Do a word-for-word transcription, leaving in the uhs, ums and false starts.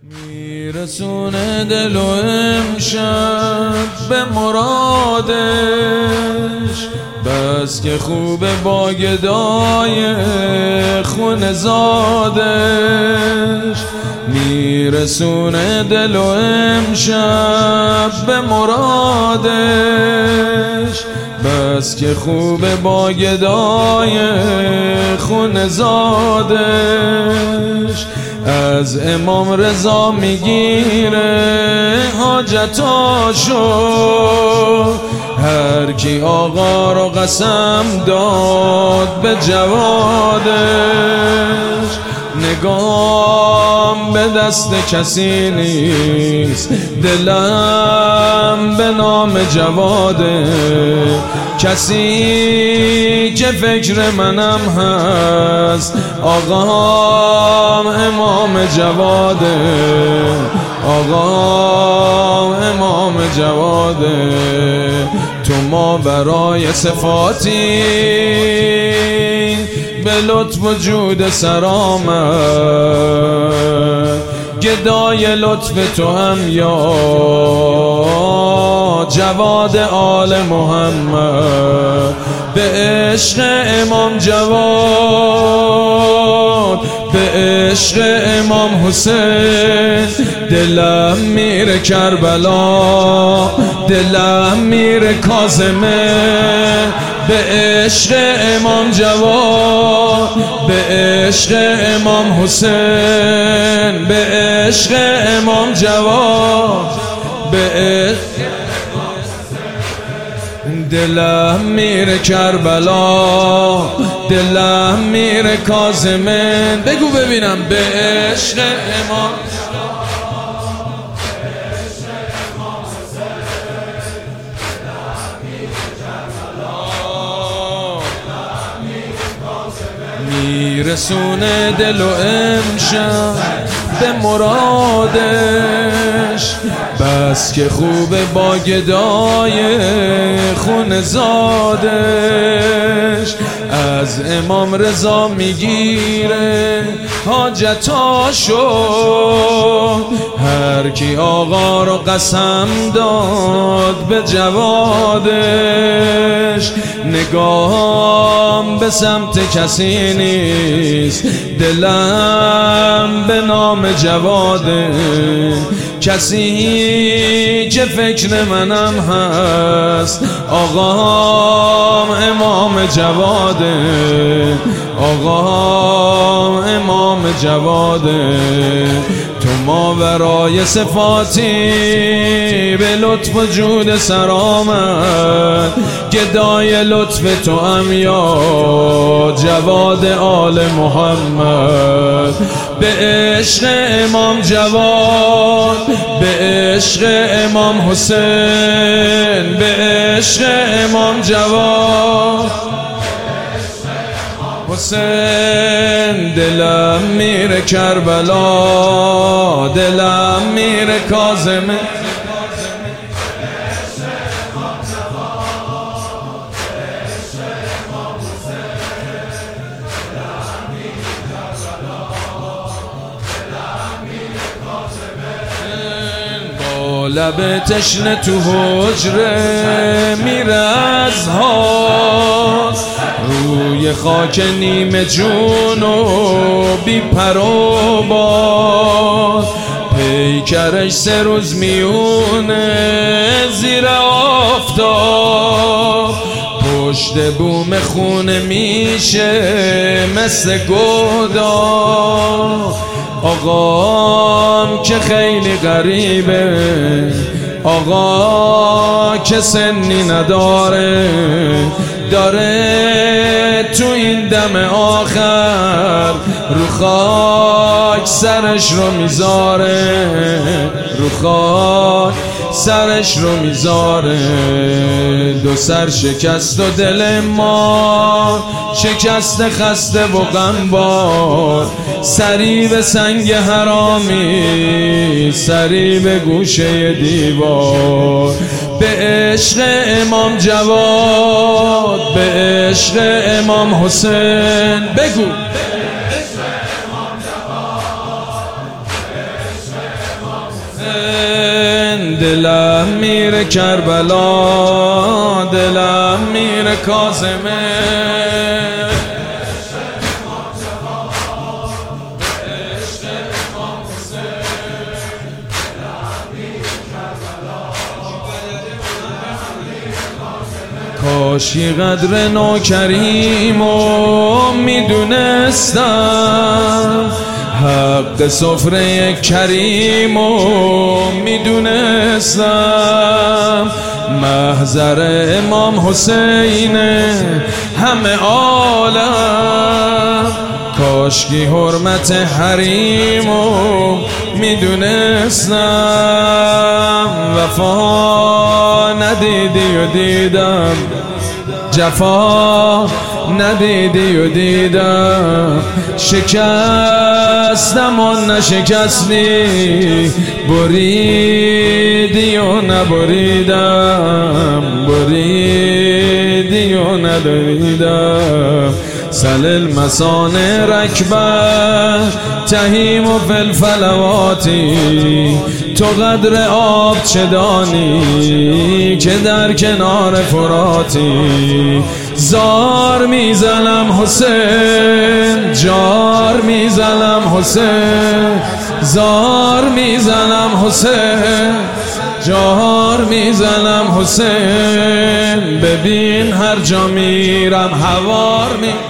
میرسونه دل و امشب به مرادش، بس که خوب با گدای خون زادش. میرسونه دل و امشب به مرادش، بس که خوب با گدای خون زادش. از امام رضا میگیره حاجتاشو، هر کی آقا رو قسم داد به جوادش. نگام به دست کسی نیست، دلم به نام جواده. کسی که فکر منم هست آقام امام جواده. آقام امام جواده. تو ما برای صفاتی به لطف و جود سرآمد، گدای لطف تو هم یا جواد آل محمد. به عشق امام جواد، به عشق امام حسین، دلم میره کربلا، دلم میره کاظمه. به عشق امام جواد، به عشق امام حسین، به عشق امام جواد، به عشق دلم میره کربلا، دلم میره کاظمین. بگو ببینم به عشق امام. میرسونه دل و امشب به مرادش، بس که خوبه با گدای خون زادش. از امام رضا میگیره حاجتاشو، هر کی آقا رو قسم داد به جوادش. نگاهم به سمت کسی نیست، دلم به نام جواده. کسی که فکر منم هست آقام امام جواده. آقام امام جواده. تو ماورای صفاتی به لطف و جود سرآمد، گدای لطف تو هم یا جواد آل محمد. به عشق امام جواد، به عشق امام حسین، به عشق امام جواد حسین. دلم میره کربلا، دلم میره کاظمه. لب تشنه تو حجره میره از حال، روی خاک نیمه جون و بی پر و بال. پیکرش سه روز میونه زیر آفتاب، پشت بوم خونه میشه مثل گودال. آقام که خیلی غریبه، آقا که سنی نداره، داره تو این دم آخر رو خاک سرش رو میذاره، رو خاک سرش رو میذاره. دو سر شکست و دل ما شکست، خسته و غمبار. سری به سنگ حرامی، سری به گوشه دیوار. به عشق امام جواد، به عشق امام حسین. بگو دلم میره کربلا، دلم میره کاظمه. کاشی قدر نوکریمو میدونستم، حق سفره کریمو میدونستم. محضر امام حسین همه عالم، کاشکی حرمت حریمو میدونستم. وفا ندیدی و دیدم، جفا ندیدی و دیدم. شکستم و نشکستی، بریدی و نبریدم، بریدی و ندریدم. سل المسان رکبه تهیم و فی الفلواتی، تو قدر آب چه دانی که در کنار فراتی. زار میزنم حسین، جار میزنم حسین، زار میزنم حسین، جار میزنم حسین. ببین هر جا میرم هوار می